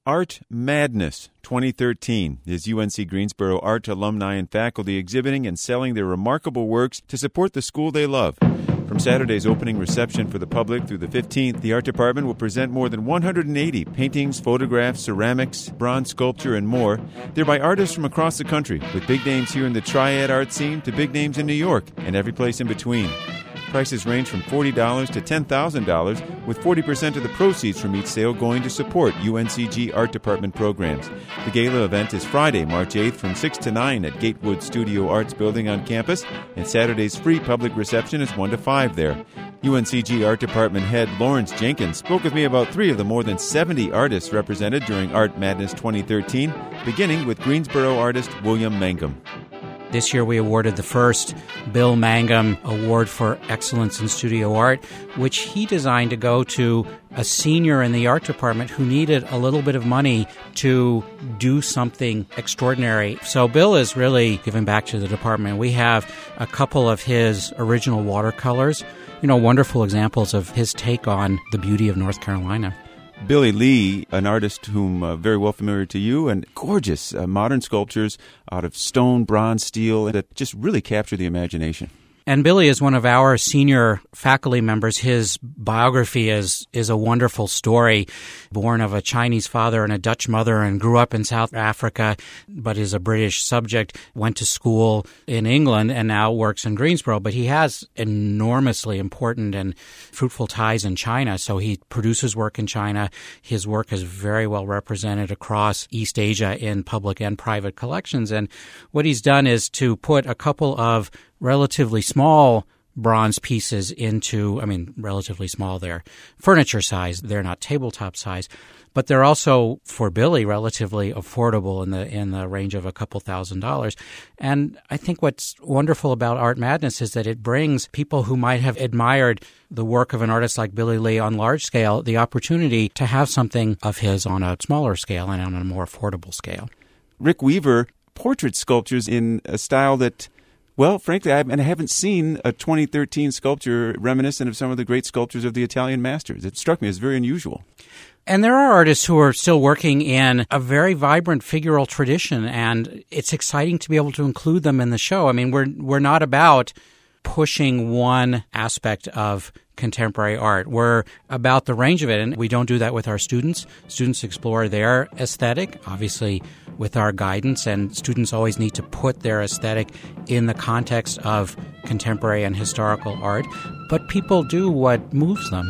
Art Madness 2013 is UNC Greensboro art alumni and faculty exhibiting and selling their remarkable works to support the school they love. From Saturday's opening reception for the public through the 15th, the art department will present more than 180 paintings, photographs, ceramics, bronze sculpture, and more. They're by artists from across the country, with big names here in the Triad art scene to big names in New York and every place in between. Prices range from $40 to $10,000, with 40% of the proceeds from each sale going to support UNCG Art Department programs. The gala event is Friday, March 8th from 6 to 9 at Gatewood Studio Arts Building on campus, and Saturday's free public reception is 1 to 5 there. UNCG Art Department head Lawrence Jenkins spoke with me about 3 of the more than 70 artists represented during Art Madness 2013, beginning with Greensboro artist William Mangum. This year we awarded the first Bill Mangum Award for Excellence in Studio Art, which he designed to go to a senior in the art department who needed a little bit of money to do something extraordinary. So Bill is really giving back to the department. We have a couple of his original watercolors, wonderful examples of his take on the beauty of North Carolina. Billy Lee, an artist whom very well familiar to you, and gorgeous modern sculptures out of stone, bronze, steel that just really capture the imagination. And Billy is one of our senior faculty members. His biography is a wonderful story. Born of a Chinese father and a Dutch mother and grew up in South Africa, but is a British subject, went to school in England and now works in Greensboro. But he has enormously important and fruitful ties in China, so he produces work in China. His work is very well represented across East Asia in public and private collections. And what he's done is to put a couple of relatively small bronze pieces into, relatively small, they're furniture size, they're not tabletop size, but they're also, for Billy, relatively affordable in the range of a couple $1,000s. And I think what's wonderful about Art Madness is that it brings people who might have admired the work of an artist like Billy Lee on large scale the opportunity to have something of his on a smaller scale and on a more affordable scale. Rick Weaver, portrait sculptures in a style that, well, frankly, I haven't seen a 2013 sculpture reminiscent of some of the great sculptures of the Italian masters. It struck me as very unusual. And there are artists who are still working in a very vibrant figural tradition, and it's exciting to be able to include them in the show. We're not about pushing one aspect of contemporary art. We're about the range of it, and we don't do that with our students. Students explore their aesthetic, obviously with our guidance, and students always need to put their aesthetic in the context of contemporary and historical art. But people do what moves them.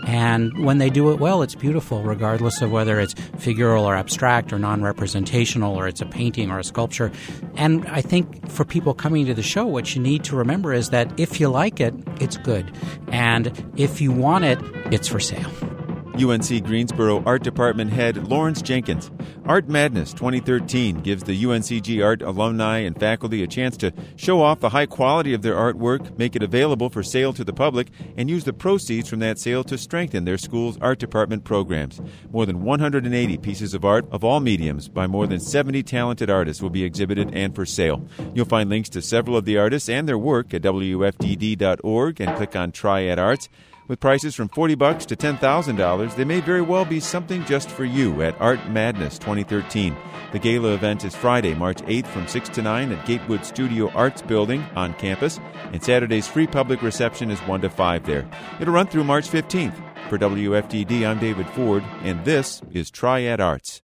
And when they do it well, it's beautiful, regardless of whether it's figural or abstract or non-representational or it's a painting or a sculpture. And I think for people coming to the show, what you need to remember is that if you like it, it's good. And if you want it, it's for sale. UNC Greensboro Art Department head Lawrence Jenkins. Art Madness 2013 gives the UNCG art alumni and faculty a chance to show off the high quality of their artwork, make it available for sale to the public, and use the proceeds from that sale to strengthen their school's art department programs. More than 180 pieces of art of all mediums by more than 70 talented artists will be exhibited and for sale. You'll find links to several of the artists and their work at WFDD.org and click on Triad Arts. With prices from $40 to $10,000, they may very well be something just for you at Art Madness 2013. The gala event is Friday, March 8th from 6 to 9 at Gatewood Studio Arts Building on campus, and Saturday's free public reception is 1 to 5 there. It'll run through March 15th. For WFDD, I'm David Ford, and this is Triad Arts.